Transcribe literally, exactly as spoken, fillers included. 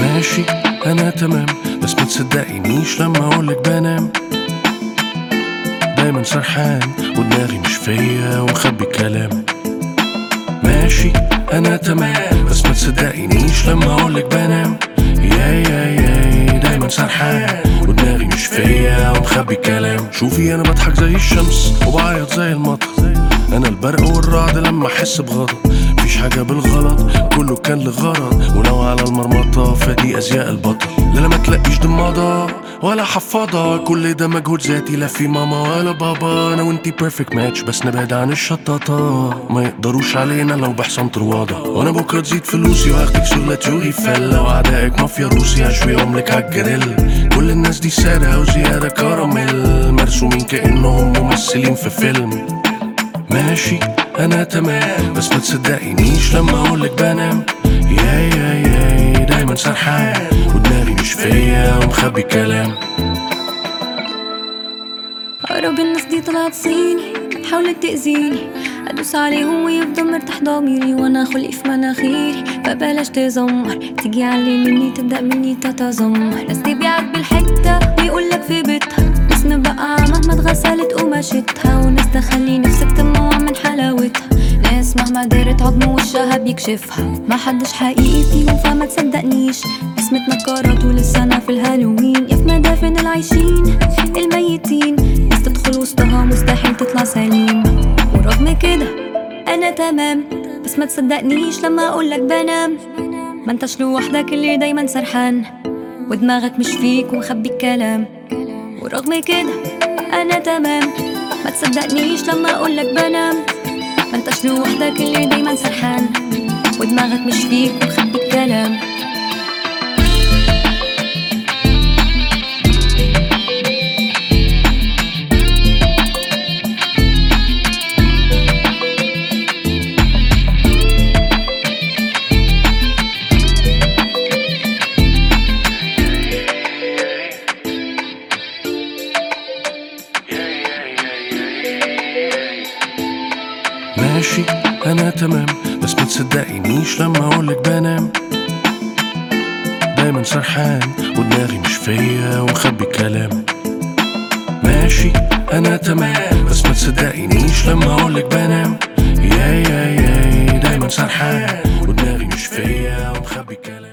ماشي انا تمام، بس ما تصدقينيش لما اقولك بنام. دايما سرحان ودماغي مش فيا ومخبي الكلام. ماشي انا تمام، بس ما تصدقينيش لما اقولك بنام. ياي ياي ياي دايما سرحان ودماغي مش فيا ومخبي الكلام. شوفي انا بضحك زي الشمس وبعيط زي المطر، انا البرق والرعد لما احس بغضب. مفيش حاجة بالغلط، كله كان لغرض، ولو على المرمطة فدي ازياء البطل. لا ما تلاقيش ضمادة ولا حفاضة، كل ده مجهود ذاتي، لا في ماما ولا بابا. انا وانتي بيرفكت ماتش، بس نبعد عن الشطاطة، ما يقدروش علينا لو بحصان طروادة. وانا بكرة تزيد فلوسي واخدك سور توري فلة، واعدائك مافيا روسي هشويهم لك عالجريل. كل الناس دي سادة وزيادة كراميل، مرسومين كأنهم ممثلين في فيلم. ماشي انا تمام، بس ما تصدقينيش لما اقولك بنام. ياي ياي ياي دايما سرحان ودماغي مش فيا ومخبي الكلام. أقرب الناس دي طلعت صيني، حاولت تأذيني، أدوس عليهم ويفضل مرتاح ضميري، وأنا خلقي في مناخيري، فبلاش تزمر، تيجي علي مني تبدأ مني تتذمر. ناس تبيعك بالحتة ويقولك في بيتها، ناس مبقعة مهما اتغسلت قماشتها، وناس تخلي نفسك تموع من حلاوتها، ناس مهما دارت عظم وشها بيكشفها. ما حدش حقيقي فيهم فما تصدقنيش، ناس متنكرة طول السنة في الهالوين، يا في مدافن العايشين الميتين، ناس تدخل وسطها مستحيل تطلع سليم. ورغم كده انا تمام، بس ما تصدقنيش لما اقولك بنام. ما انتش لوحدك اللي دايما سرحان، ودماغك مش فيك ومخبي الكلام. ورغم كده انا تمام، ما تصدقنيش لما اقولك بنام. ما انتش لوحدك اللي دايما سرحان، ودماغك مش فيك ومخبي الكلام. ماشي انا تمام، بس ما تصدقينيش لما اقولك بنام. دايما سرحان ودماغي مش فيا ومخبي الكلام. ماشي انا تمام، بس ما تصدقينيش لما اقولك بنام. ياي ياي ياي دايما سرحان ودماغي مش فيا ومخبي الكلام.